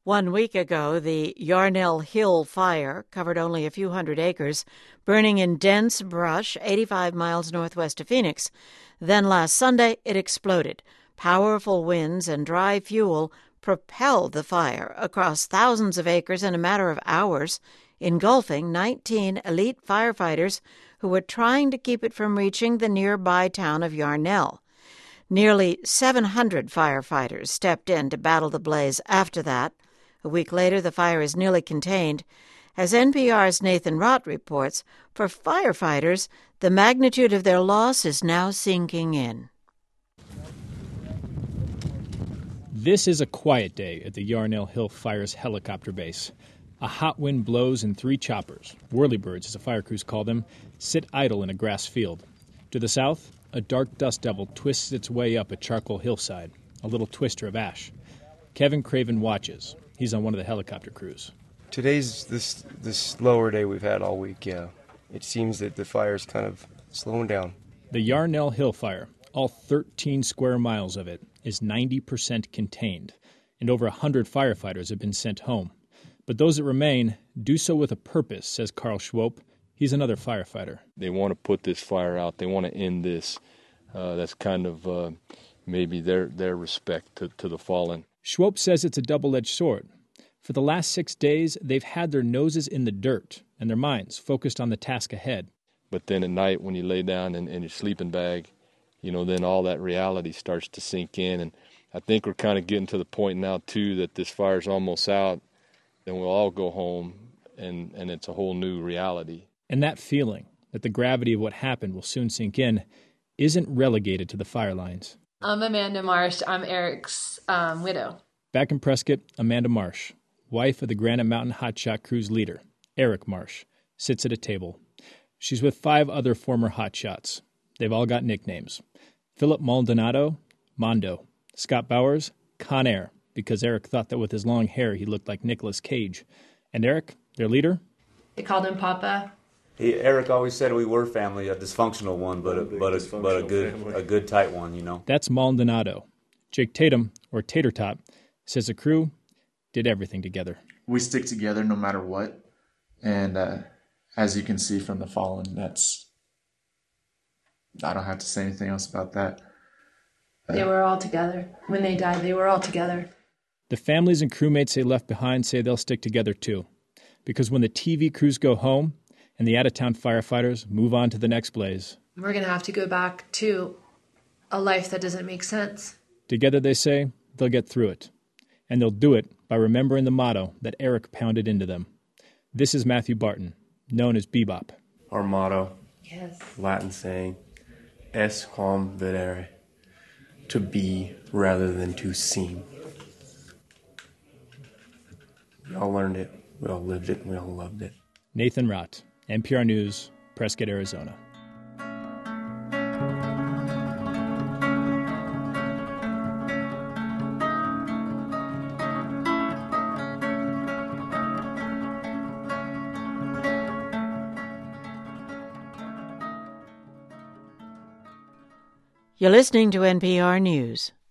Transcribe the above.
1 week ago, the Yarnell Hill fire covered only a few hundred acres, burning in dense brush 85 miles northwest of Phoenix. Then last Sunday, it exploded. Powerful winds and dry fuel propelled the fire across thousands of acres in a matter of hours, engulfing 19 elite firefighters who were trying to keep it from reaching the nearby town of Yarnell. Nearly 700 firefighters stepped in to battle the blaze after that. A week later, the fire is nearly contained. As NPR's Nathan Rott reports, for firefighters, the magnitude of their loss is now sinking in. This is a quiet day at the Yarnell Hill Fire's helicopter base. A hot wind blows and 3 choppers, whirlybirds as the fire crews call them, sit idle in a grass field. To the south, a dark dust devil twists its way up a charcoal hillside, a little twister of ash. Kevin Craven watches. He's on one of the helicopter crews. Today's the slower day we've had all week, yeah. It seems that the fire's kind of slowing down. The Yarnell Hill fire, all 13 square miles of it, is 90% contained, and over 100 firefighters have been sent home. But those that remain do so with a purpose, says Carl Schwope. He's another firefighter. They want to put this fire out. They want to end this. That's kind of maybe their respect to the fallen. Schwope says it's a double-edged sword. For the last 6 days, they've had their noses in the dirt and their minds focused on the task ahead. But then at night when you lay down in your sleeping bag, then all that reality starts to sink in. And I think we're kind of getting to the point now, too, that this fire's almost out. Then we'll all go home, and it's a whole new reality. And that feeling that the gravity of what happened will soon sink in isn't relegated to the fire lines. I'm Amanda Marsh. I'm Eric's widow. Back in Prescott, Amanda Marsh, wife of the Granite Mountain Hotshot Crew's leader, Eric Marsh, sits at a table. She's with 5 other former hotshots. They've all got nicknames. Philip Maldonado, Mondo. Scott Bowers, Con Air, because Eric thought that with his long hair he looked like Nicolas Cage. And Eric, their leader? They called him Papa. Eric always said we were family, a dysfunctional one, but a good tight one, That's Maldonado. Jake Tatum, or Tater Tot, says the crew did everything together. We stick together no matter what, and as you can see from the fallen, I don't have to say anything else about that. They were all together. When they died, they were all together. The families and crewmates they left behind say they'll stick together too, because when the TV crews go home and the out-of-town firefighters move on to the next blaze, we're going to have to go back to a life that doesn't make sense. Together, they say, they'll get through it. And they'll do it by remembering the motto that Eric pounded into them. This is Matthew Barton, known as Bebop. Our motto, Yes. Latin saying, es quam videre, to be rather than to seem. We all learned it, we all lived it, and we all loved it. Nathan Rott, NPR News, Prescott, Arizona. You're listening to NPR News.